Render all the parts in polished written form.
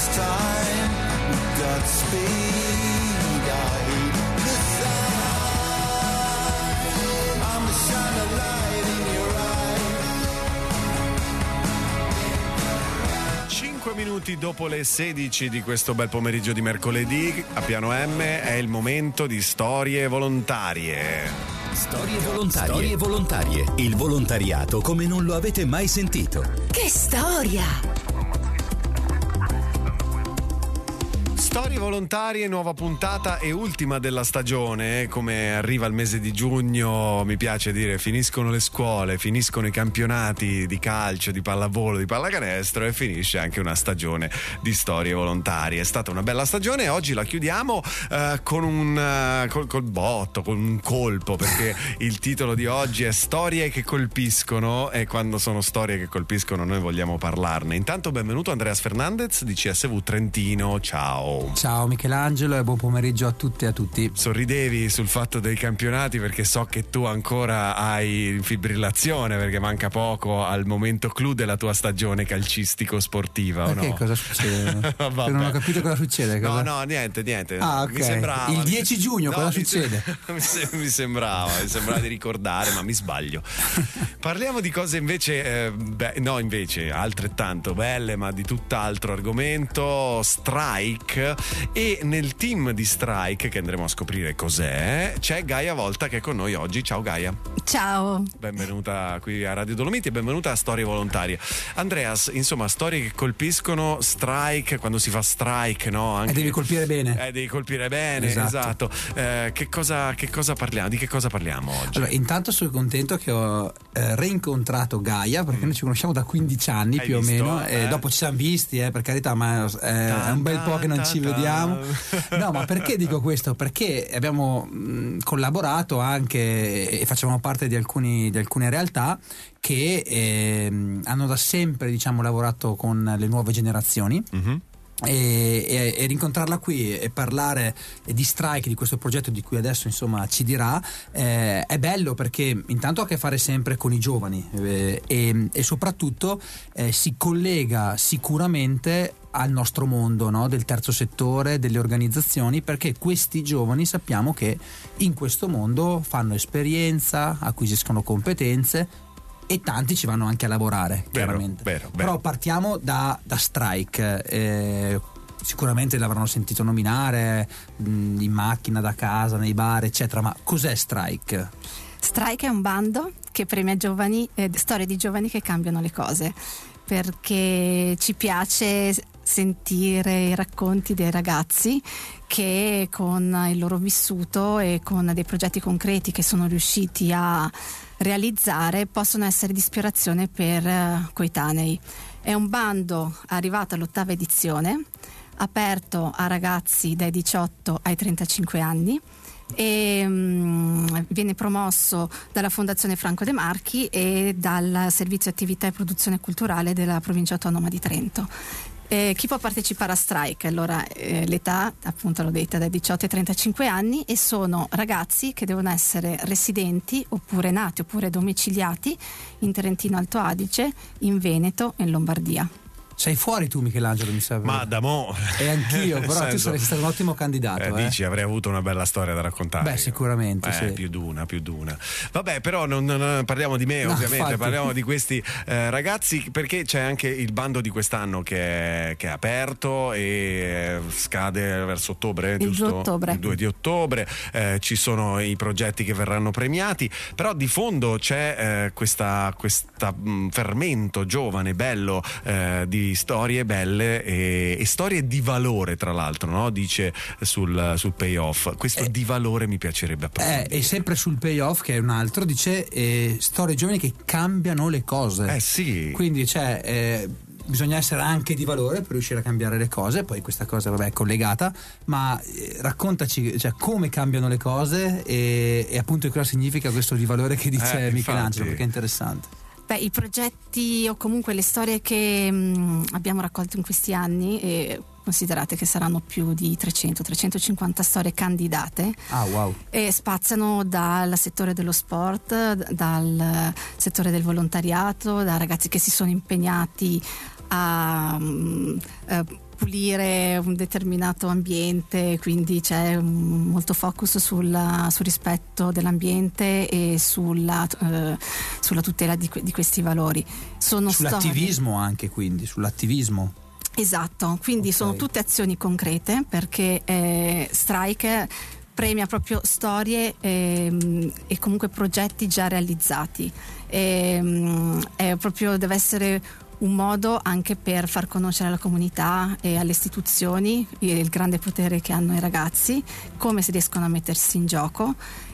last time. Godspeed, I hate the sign. I'm the shine of light in your eyes. 5 minuti dopo le 16 di questo bel pomeriggio di mercoledì a Piano M è il momento di storie volontarie. Storie volontarie. Il volontariato come non lo avete mai sentito. Che storia! Storie volontarie, nuova puntata e ultima della stagione. Come arriva il mese di giugno, mi piace dire, finiscono le scuole, finiscono i campionati di calcio, di pallavolo, di pallacanestro e finisce anche una stagione di storie volontarie. È stata una bella stagione e oggi la chiudiamo con col botto, con un colpo, perché il titolo di oggi è Storie che colpiscono, e quando sono storie che colpiscono noi vogliamo parlarne. Intanto benvenuto Andreas Fernandez di CSV Trentino, ciao. Ciao Michelangelo e buon pomeriggio a tutte e a tutti. Sorridevi sul fatto dei campionati perché so che tu ancora hai fibrillazione perché manca poco al momento clou della tua stagione calcistico-sportiva, o no? Che cosa succede? Non ho capito cosa succede. No, niente. Ah, ok. Mi sembrava, il 10 giugno cosa succede? Mi sembrava di ricordare, ma mi sbaglio. Parliamo di cose invece altrettanto belle, ma di tutt'altro argomento. Strike. E nel team di Strike, che andremo a scoprire cos'è, c'è Gaia Volta che è con noi oggi. Ciao Gaia. Ciao. Benvenuta qui a Radio Dolomiti e benvenuta a Storie Volontarie. Andreas, insomma, storie che colpiscono. Strike, quando si fa strike, no? Anche, devi colpire bene. Devi colpire bene, esatto. Che cosa parliamo? Di che cosa parliamo oggi? Allora, intanto sono contento che ho rincontrato Gaia, perché noi ci conosciamo da 15 anni. Hai più visto? O meno. Dopo ci siamo visti, per carità, ma è un bel po' che non ci vediamo. No, ma perché dico questo? Perché abbiamo collaborato anche e facciamo parte di alcune realtà che hanno da sempre, diciamo, lavorato con le nuove generazioni. Mm-hmm. E rincontrarla qui e parlare di Strike, di questo progetto di cui adesso insomma ci dirà, è bello perché intanto ha a che fare sempre con i giovani e soprattutto si collega sicuramente al nostro mondo, no? Del terzo settore, delle organizzazioni, perché questi giovani sappiamo che in questo mondo fanno esperienza, acquisiscono competenze e tanti ci vanno anche a lavorare, chiaramente. Vero. Però partiamo da Strike. Sicuramente l'avranno sentito nominare in macchina, da casa, nei bar, eccetera. Ma cos'è Strike? Strike è un bando che premia giovani, storie di giovani che cambiano le cose, perché ci piace sentire i racconti dei ragazzi che con il loro vissuto e con dei progetti concreti che sono riusciti a realizzare possono essere di ispirazione per coetanei. È un bando arrivato all'8ª edizione, aperto a ragazzi dai 18 ai 35 anni e viene promosso dalla Fondazione Franco De Marchi e dal Servizio Attività e Produzione Culturale della Provincia Autonoma di Trento. Chi può partecipare a Strike? Allora, l'età, appunto l'ho detta, dai 18 ai 35 anni, e sono ragazzi che devono essere residenti oppure nati oppure domiciliati in Trentino Alto Adige, in Veneto e in Lombardia. Sei fuori tu, Michelangelo, mi sa. Ma da mo'. E anch'io, però tu saresti stato un ottimo candidato. Dici, avrei avuto una bella storia da raccontare. Beh, sicuramente, sì. Più d'una. Vabbè, però non parliamo di me, ovviamente, infatti. Parliamo di questi ragazzi, perché c'è anche il bando di quest'anno che è aperto e scade verso ottobre, giusto? 2 ottobre. Il 2 di ottobre. Ci sono i progetti che verranno premiati, però di fondo c'è questa fermento giovane, bello, di storie belle e storie di valore, tra l'altro, no? Dice sul payoff. Questo di valore mi piacerebbe approfondire. E sempre sul payoff, che è un altro, dice storie giovani che cambiano le cose. Sì. Quindi bisogna essere anche di valore per riuscire a cambiare le cose. Poi questa cosa è collegata, ma raccontaci come cambiano le cose e appunto cosa significa questo di valore che dice Michelangelo, perché è interessante. I progetti o comunque le storie che abbiamo raccolto in questi anni, e considerate che saranno più di 300-350 storie candidate. Ah, wow. E spaziano dal settore dello sport, dal settore del volontariato, da ragazzi che si sono impegnati a pulire un determinato ambiente, quindi c'è molto focus sul rispetto dell'ambiente e sulla tutela di questi valori. Sull'attivismo anche, quindi sull'attivismo. Esatto, quindi sono tutte azioni concrete, perché Strike premia proprio storie e comunque progetti già realizzati. Deve essere un modo anche per far conoscere alla comunità e alle istituzioni il grande potere che hanno i ragazzi, come si riescono a mettersi in gioco,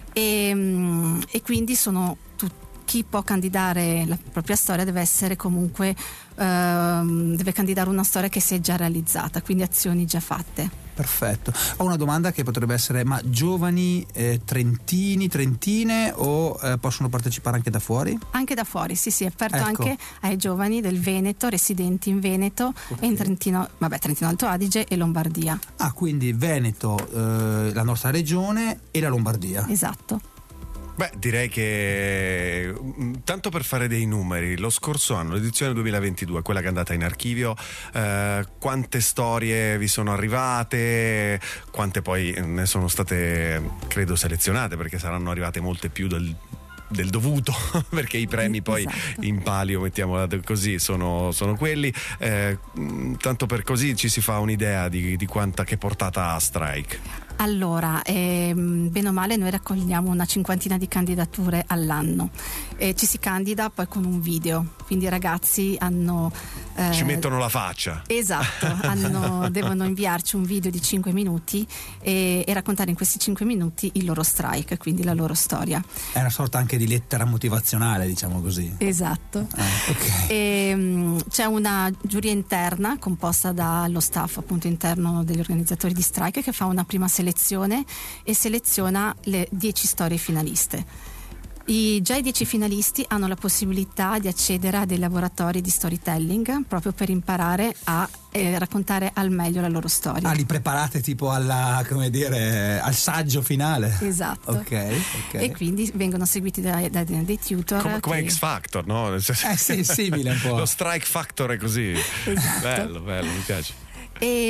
e quindi chi può candidare la propria storia deve essere comunque deve candidare una storia che si è già realizzata, quindi azioni già fatte. Perfetto. Ho una domanda che potrebbe essere: ma giovani trentini, trentine, o possono partecipare anche da fuori? Anche da fuori, sì, è aperto Ecco. anche ai giovani del Veneto, residenti in Veneto e in Trentino Alto Adige e Lombardia. Ah, quindi Veneto, la nostra regione, e la Lombardia. Esatto. Beh, direi che tanto per fare dei numeri, lo scorso anno, l'edizione 2022, quella che è andata in archivio, quante storie vi sono arrivate, quante poi ne sono state, credo, selezionate, perché saranno arrivate molte più del dovuto, perché i premi poi in palio, mettiamola così, sono quelli, tanto per così ci si fa un'idea di quanta, che portata ha Strike. Allora, bene o male noi raccogliamo una cinquantina di candidature all'anno, ci si candida poi con un video, quindi i ragazzi hanno ci mettono la faccia. Esatto, devono inviarci un video di 5 minuti e raccontare in questi 5 minuti il loro strike, quindi la loro storia. È una sorta anche di lettera motivazionale, diciamo così. Esatto. Okay. C'è una giuria interna composta dallo staff appunto interno degli organizzatori di strike, che fa una prima selezione e seleziona le 10 storie finaliste. I 10 finalisti hanno la possibilità di accedere a dei laboratori di storytelling proprio per imparare a raccontare al meglio la loro storia. Li preparate tipo al saggio finale? Esatto. Ok. E quindi vengono seguiti dai tutor. Come X Factor, no? Sì, simile un po'. Lo Strike Factor è così. Esatto. Bello, mi piace. E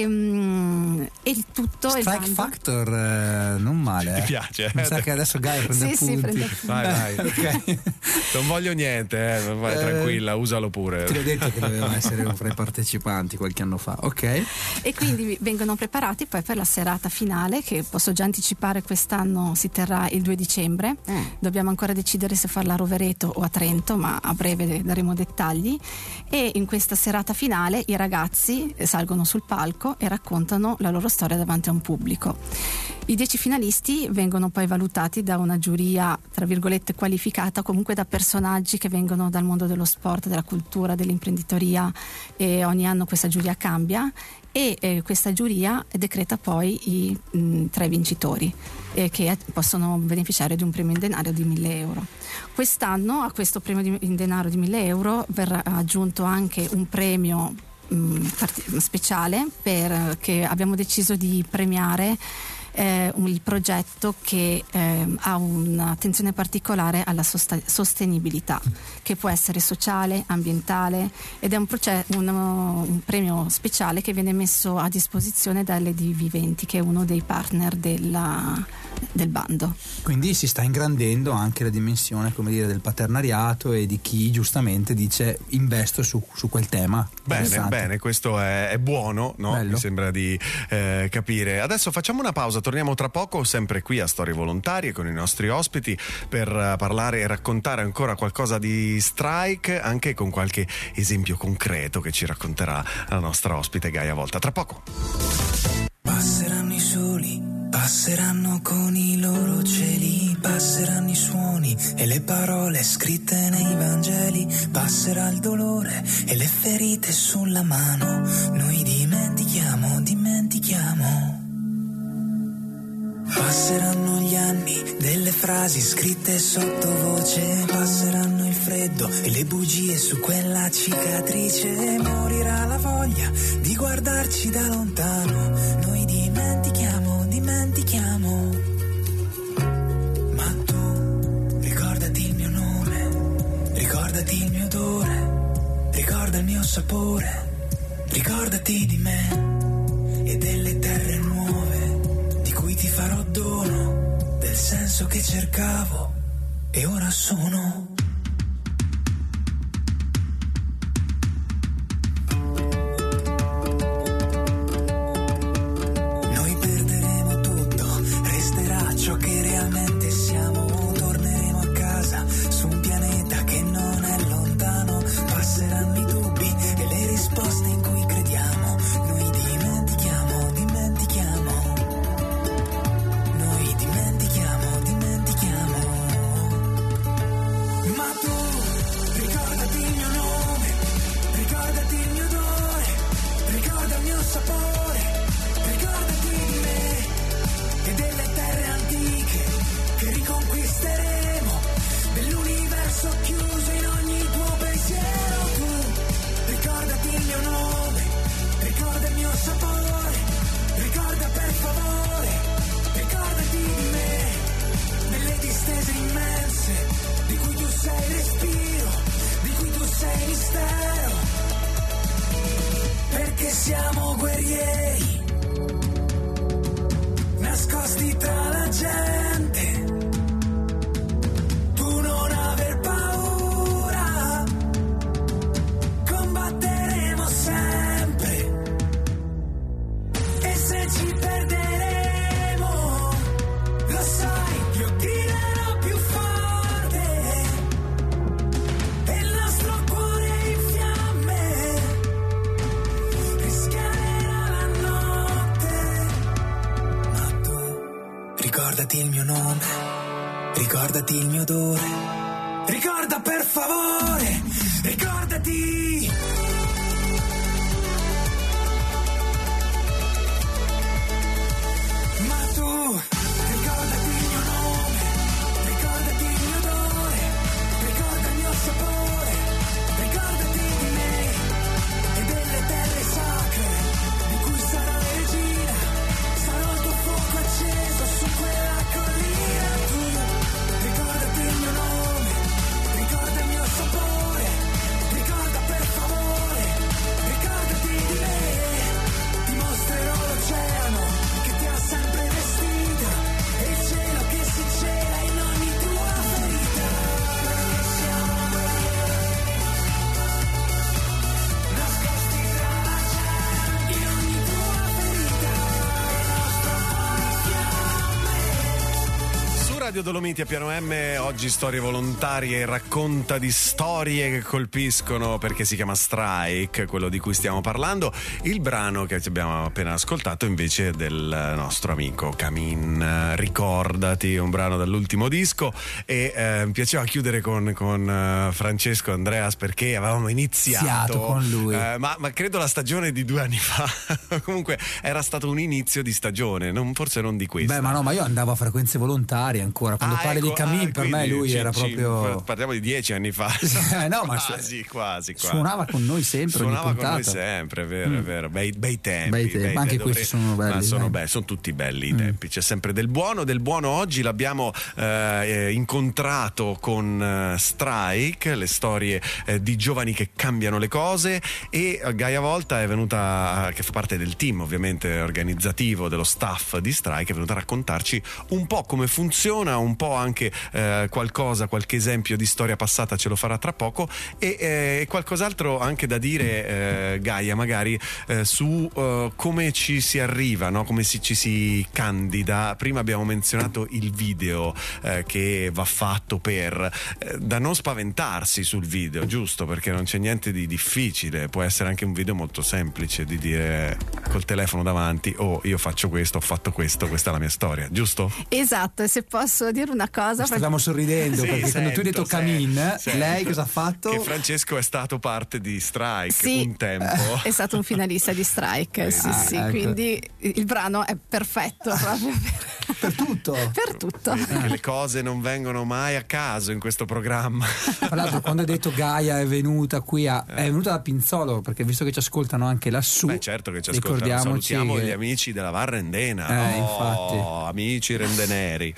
il tutto Strike Factor non male. Mi piace. Mi sa che adesso Gaia prende appunti. Sì, prende appunti. Vai. Okay. Non voglio niente, vai tranquilla, usalo pure. Ti ho detto che doveva essere fra i partecipanti qualche anno fa. Ok. E quindi vengono preparati poi per la serata finale, che posso già anticipare quest'anno si terrà il 2 dicembre. Dobbiamo ancora decidere se farla a Rovereto o a Trento, ma a breve daremo dettagli. E in questa serata finale i ragazzi salgono sul palco e raccontano la loro storia davanti a un pubblico. I 10 finalisti vengono poi valutati da una giuria tra virgolette qualificata, comunque da personaggi che vengono dal mondo dello sport, della cultura, dell'imprenditoria, e ogni anno questa giuria cambia e questa giuria decreta poi i 3 vincitori che possono beneficiare di un premio in denaro di 1.000 euro. Quest'anno a questo premio in denaro di 1.000 euro verrà aggiunto anche un premio speciale che abbiamo deciso di premiare il progetto che ha un'attenzione particolare alla sostenibilità, che può essere sociale, ambientale, ed è un premio speciale che viene messo a disposizione dalle Viventi, che è uno dei partner del bando. Quindi si sta ingrandendo anche la dimensione, come dire, del paternariato e di chi giustamente dice investo su quel tema. Bene, questo è buono, no? Bello. Mi sembra di capire. Adesso facciamo una pausa, torniamo tra poco sempre qui a Storie Volontarie con i nostri ospiti per parlare e raccontare ancora qualcosa di Strike, anche con qualche esempio concreto che ci racconterà la nostra ospite Gaia Volta. Tra poco. Passeranno i soli, passeranno con i loro cieli, passeranno i suoni e le parole scritte nei Vangeli, passerà il dolore e le ferite sulla mano, noi dimentichiamo. Passeranno gli anni delle frasi scritte sottovoce, passeranno il freddo e le bugie su quella cicatrice, morirà la voglia di guardarci da lontano, noi dimentichiamo. Ma tu ricordati il mio nome, ricordati il mio odore, ricorda il mio sapore, ricordati di me e delle terre nuove di cui ti farò dono, del senso che cercavo e ora sono. Noi perderemo tutto, resterà ciò che realmente siamo, torneremo a casa su un pianeta che non è lontano, passeranno i dubbi e le risposte in cui crediamo, noi dimentichiamo, dimentichiamo, noi dimentichiamo, dimentichiamo. Ma tu ricordati il mio nome, ricordati il mio odore, ricorda il mio sapore, ricordati di me e delle terre antiche che riconquisteremo, dell'universo chiuso in ogni tuo pensiero. Tu ricordati il mio nome, ricorda il mio sapore, ricorda per favore, ricordati di me, delle distese immense di cui tu sei respiro, di cui tu sei mistero, perché siamo guerrieri nascosti tra la gente. Tu non aver paura, combatteremo sempre, e se ci perderemo, lo sai, io griderò più forte, e il nostro cuore in fiamme rischiarerà la notte. Ma tu ricordati il mio nome, ricordati il mio odore, ricorda per favore, ricordati. Ma tu ricordati il mio nome, ricordati il mio odore, ricorda il mio sapore, ricordati di me e delle terre sacre di cui sarai regina, sarò il tuo fuoco acceso su quella collina. Tu ricordati il mio nome, ricorda il mio sapore, ricorda per favore, ricordati di me, ti mostrerò l'oceano che ti ha sempre vestita e il cielo che si cela in ogni tua ferita, perché siamo nascosti tra la gente in ogni tua ferita, e il nostro cuore in fiamme. Su Radio Dolomiti a Piano M, oggi storie volontarie, racconta di storie che colpiscono, perché si chiama Strike, quello di cui stiamo parlando. Il brano che abbiamo appena ascoltato invece è del nostro amico Camin, Ricordati, un brano dall'ultimo disco, e mi piaceva chiudere con Francesco Andreas, perché avevamo iniziato con lui. ma credo la stagione di 2 anni fa. Comunque era stato un inizio di stagione, forse non di questa. Beh, ma io andavo a frequenze volontarie ancora. Quando parli di Camin, per me lui era proprio. Parliamo di 10 anni fa. No, ma quasi. Suonava con noi sempre. Suonava con noi sempre, è vero. Bei tempi. Anche questi sono belli. Sono tutti belli i tempi. C'è sempre del buono. Oggi l'abbiamo incontrato con Strike, le storie di giovani che cambiano le cose, e Gaia Volta è venuta, che fa parte del team ovviamente organizzativo dello staff di Strike, è venuta a raccontarci un po' come funziona, un po' anche qualche esempio di storia passata ce lo farà tra poco, e qualcos'altro anche da dire, Gaia, magari su come ci si arriva, no? Come ci si candida. Prima abbiamo menzionato il video che va fatto da non spaventarsi sul video, giusto? Perché non c'è niente di difficile, può essere anche un video molto semplice, di dire col telefono davanti: oh, io faccio questo, ho fatto questo, questa è la mia storia, giusto? Esatto, e se posso dire una cosa, stavamo sorridendo, sì, perché quando tu hai detto Camin, sento. lei cosa ha fatto? Che Francesco è stato parte di Strike, sì, un tempo. È stato un finalista di Strike, sì, ecco. quindi il brano è perfetto proprio per tutto. Per tutto. Vedi che le cose non vengono mai a caso in questo programma. Tra l'altro, quando hai detto Gaia è venuta qui è venuta da Pinzolo, perché visto che ci ascoltano anche lassù. Beh, certo che ci ascoltano. Salutiamo gli amici della Var Rendena. Infatti. Amici rendeneri.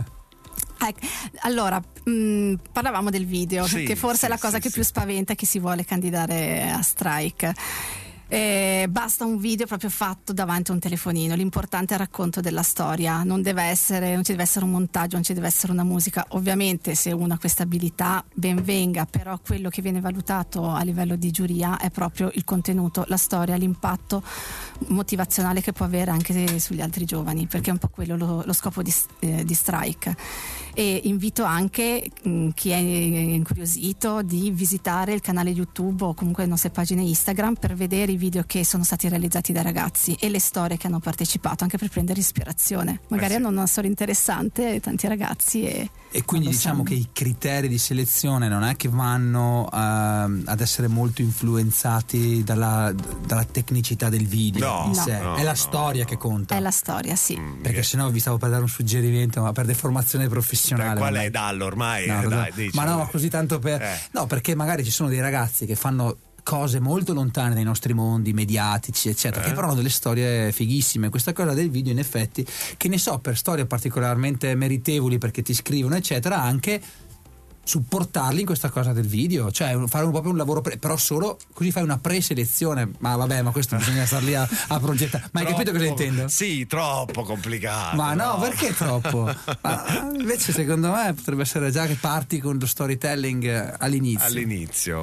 Allora, parlavamo del video, sì, che forse è la cosa che più spaventa chi si vuole candidare a Strike. Basta un video proprio fatto davanti a un telefonino, l'importante è il racconto della storia, non ci deve essere un montaggio, non ci deve essere una musica. Ovviamente se uno ha questa abilità ben venga, però quello che viene valutato a livello di giuria è proprio il contenuto, la storia, l'impatto motivazionale che può avere anche sugli altri giovani, perché è un po' quello lo scopo di Strike. E invito anche chi è incuriosito di visitare il canale YouTube o comunque le nostre pagine Instagram per vedere i video che sono stati realizzati dai ragazzi e le storie che hanno partecipato, anche per prendere ispirazione. Magari hanno una storia interessante, tanti ragazzi e quindi diciamo che i criteri di selezione non è che vanno ad essere molto influenzati dalla tecnicità del video in sé. È la storia che conta. È la storia, sì. Perché sennò vi stavo per dare un suggerimento, ma per deformazione professionale. Qual è? Dallo ormai? Ma no, così tanto per... No, perché magari ci sono dei ragazzi che fanno cose molto lontane dai nostri mondi mediatici eccetera, che però hanno delle storie fighissime. Questa cosa del video in effetti, che ne so, per storie particolarmente meritevoli perché ti scrivono eccetera, anche supportarli in questa cosa del video, cioè fare proprio un lavoro però solo così fai una preselezione. Ma vabbè, ma questo bisogna star lì a progettare. Ma hai capito cosa intendo? Sì, troppo complicato. Ma no, perché troppo? Ma invece secondo me potrebbe essere già che parti con lo storytelling all'inizio.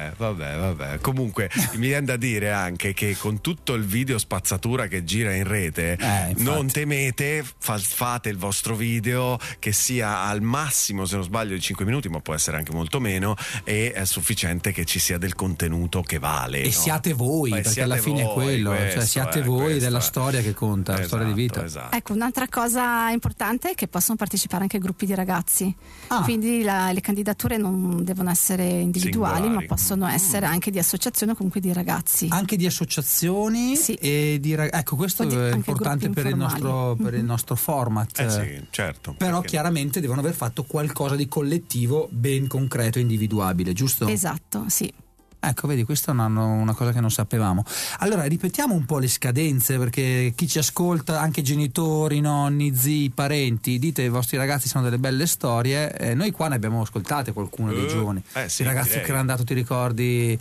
Vabbè. Comunque mi viene da dire anche che con tutto il video spazzatura che gira in rete, non temete, fate il vostro video che sia al massimo, se non sbaglio, di 5 minuti, ma può essere anche molto meno, e è sufficiente che ci sia del contenuto che vale. E siate voi, perché alla fine è quello, cioè siate voi della storia che conta, la storia di vita. Esatto. Ecco, un'altra cosa importante è che possono partecipare anche gruppi di ragazzi, quindi le candidature non devono essere individuali, singolari, ma possono essere anche di associazioni o comunque di ragazzi. Anche di associazioni e di ecco, questo è importante per il nostro format. Sì, certo. Però chiaramente devono aver fatto qualcosa di collettivo ben concreto e individuabile, giusto? Esatto, sì. Ecco, vedi, questa è una cosa che non sapevamo. Allora, ripetiamo un po' le scadenze, perché chi ci ascolta, anche genitori, nonni, zii, parenti, dite ai vostri ragazzi sono delle belle storie. Noi qua ne abbiamo ascoltate qualcuno dei giovani. Sì, i ragazzi che erano andati, ti ricordi,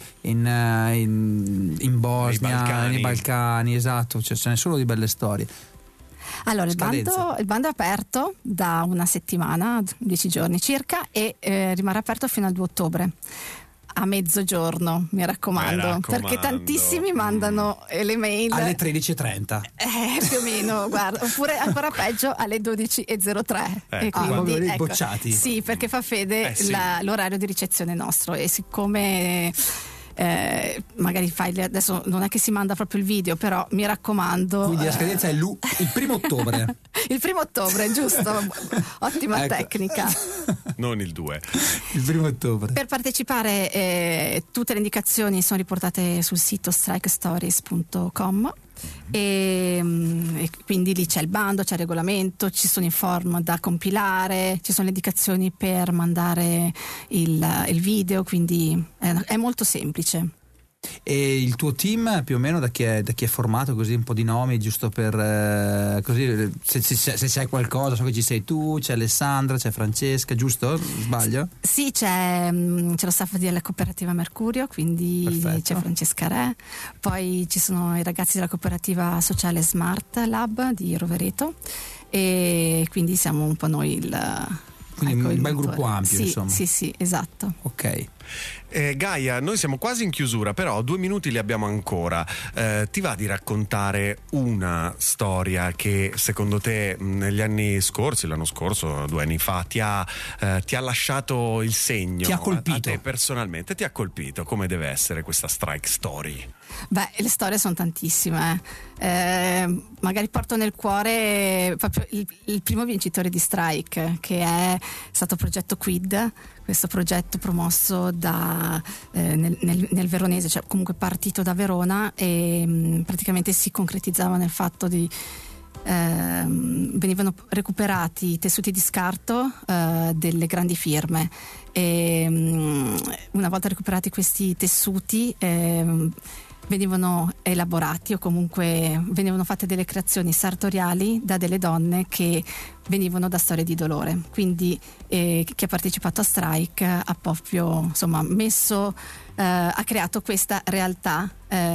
in Bosnia, nei Balcani, esatto, cioè, ce ne sono di belle storie. Allora, il bando è aperto da una settimana, 10 giorni circa, e rimarrà aperto fino al 2 ottobre. A mezzogiorno, mi raccomando, perché tantissimi mandano le mail alle 13:30 più o meno, guarda, oppure ancora peggio alle 12:03 e quindi bocciati. Sì, perché fa fede l'orario di ricezione nostro, e siccome magari adesso non è che si manda proprio il video, però mi raccomando, quindi la scadenza è il 1 ottobre. Il 1 ottobre, giusto? Ottima tecnica. Non il 2. Il 1 ottobre. Per partecipare tutte le indicazioni sono riportate sul sito strikestories.com e quindi lì c'è il bando, c'è il regolamento, ci sono i form da compilare, ci sono le indicazioni per mandare il video, quindi è molto semplice. E il tuo team più o meno da chi è formato, così un po' di nomi, giusto per così se c'è qualcosa, so che ci sei tu, c'è Alessandra, c'è Francesca, giusto? Sbaglio? Sì, c'è lo staff della cooperativa Mercurio, quindi perfetto. C'è Francesca Re, poi ci sono i ragazzi della cooperativa sociale Smart Lab di Rovereto, e quindi siamo un po' noi un bel gruppo ampio, insomma. Sì, esatto. Ok. Gaia, noi siamo quasi in chiusura, però 2 minuti li abbiamo ancora. Ti va di raccontare una storia che secondo te negli anni scorsi, l'anno scorso, 2 anni fa, ti ha lasciato il segno? Ti ha colpito? A te personalmente ti ha colpito? Come deve essere questa Strike Story? Beh, le storie sono tantissime. Magari porto nel cuore proprio il primo vincitore di Strike, che è stato Progetto Quid, questo progetto promosso nel veronese, cioè comunque partito da Verona, e praticamente si concretizzava nel fatto di venivano recuperati i tessuti di scarto delle grandi firme, e una volta recuperati questi tessuti venivano elaborati o comunque venivano fatte delle creazioni sartoriali da delle donne che venivano da storie di dolore. Quindi chi ha partecipato a Strike ha proprio ha creato questa realtà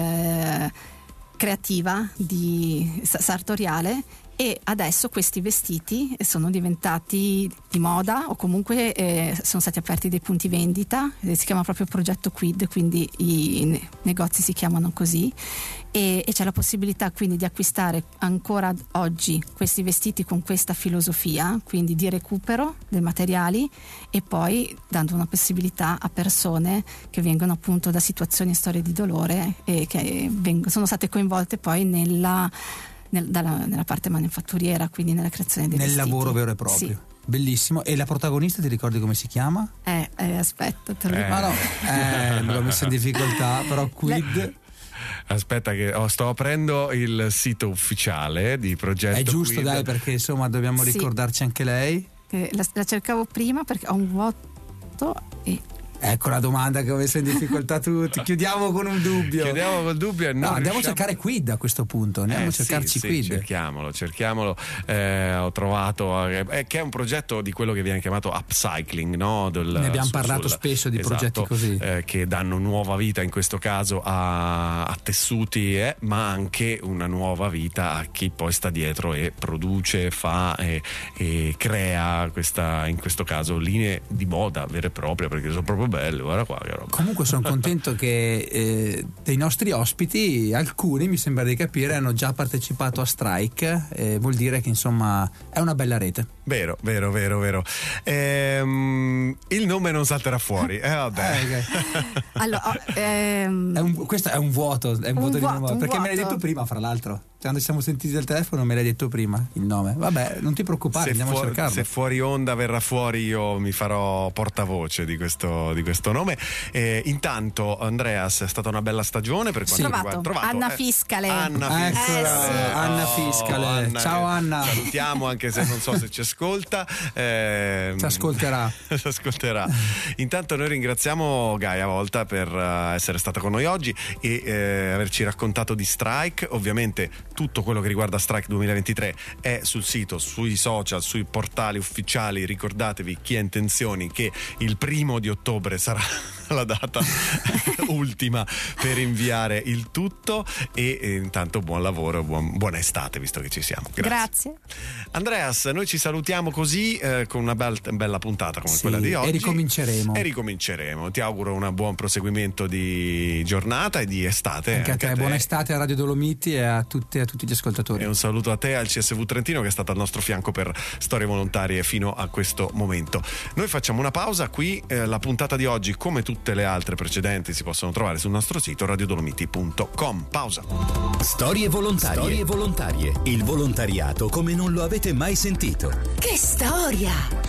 creativa sartoriale, e adesso questi vestiti sono diventati di moda, o comunque sono stati aperti dei punti vendita, si chiama proprio Progetto Quid, quindi i negozi si chiamano così, e c'è la possibilità quindi di acquistare ancora oggi questi vestiti con questa filosofia, quindi di recupero dei materiali, e poi dando una possibilità a persone che vengono appunto da situazioni e storie di dolore e che sono state coinvolte poi nella parte manifatturiera, quindi nella creazione dei vestiti. Nel lavoro vero e proprio. Sì. Bellissimo. E la protagonista ti ricordi come si chiama? Aspetta, te lo dico. L'ho messa in difficoltà, però Quid. Aspetta che sto aprendo il sito ufficiale di Progetto È giusto, Quid. Dai, perché insomma dobbiamo ricordarci anche lei. La cercavo prima perché ho un vuoto e... Ecco la domanda che ho messo in difficoltà tutti. Chiudiamo con un dubbio. Chiudiamo col dubbio e andiamo a cercare Quid a questo punto. Andiamo a cercarci Quid. Cerchiamolo. Ho trovato che è un progetto di quello che viene chiamato upcycling, no? Ne abbiamo parlato spesso di progetti così. Che danno nuova vita in questo caso a tessuti, ma anche una nuova vita a chi poi sta dietro e produce, fa e crea in questo caso linee di moda vere e proprie, perché sono proprio bello, guarda qua che roba. Comunque sono contento che dei nostri ospiti, alcuni mi sembra di capire, hanno già partecipato a Strike, vuol dire che insomma è una bella rete. Vero. Il nome non salterà fuori. Vabbè. Okay. Allora, questo è un vuoto, di nome, perché me l'hai vuoto. detto prima, fra l'altro. Quando ci siamo sentiti al telefono me l'hai detto prima il nome. Vabbè, non ti preoccupare, andiamo a cercarlo. Se fuori onda verrà fuori, io mi farò portavoce di questo nome. Intanto, Andreas, è stata una bella stagione per quanto riguarda. Trovato. Anna Fiscale. Anna Fiscale. Ciao Anna. Salutiamo, anche se non so se ci ascolta. Ci ascolterà. Intanto noi ringraziamo Gaia Volta per essere stata con noi oggi e averci raccontato di Strike. Ovviamente tutto quello che riguarda Strike 2023 è sul sito, sui social, sui portali ufficiali. Ricordatevi, chi ha intenzioni, che il 1° di ottobre sarà la data ultima per inviare il tutto, e intanto buon lavoro, buona estate, visto che ci siamo. Grazie. Andreas, noi ci salutiamo così con una bella puntata come quella di oggi, e ricominceremo. Ti auguro un buon proseguimento di giornata e di estate anche a te. Buona estate a Radio Dolomiti e a tutti gli ascoltatori, e un saluto a te, al CSV Trentino, che è stato al nostro fianco per Storie Volontarie fino a questo momento. Noi facciamo una pausa qui. La puntata di oggi, come tutte le altre precedenti, si possono trovare sul nostro sito radiodolomiti.com. Pausa. Storie volontarie. Il volontariato come non lo avete mai sentito. Che storia!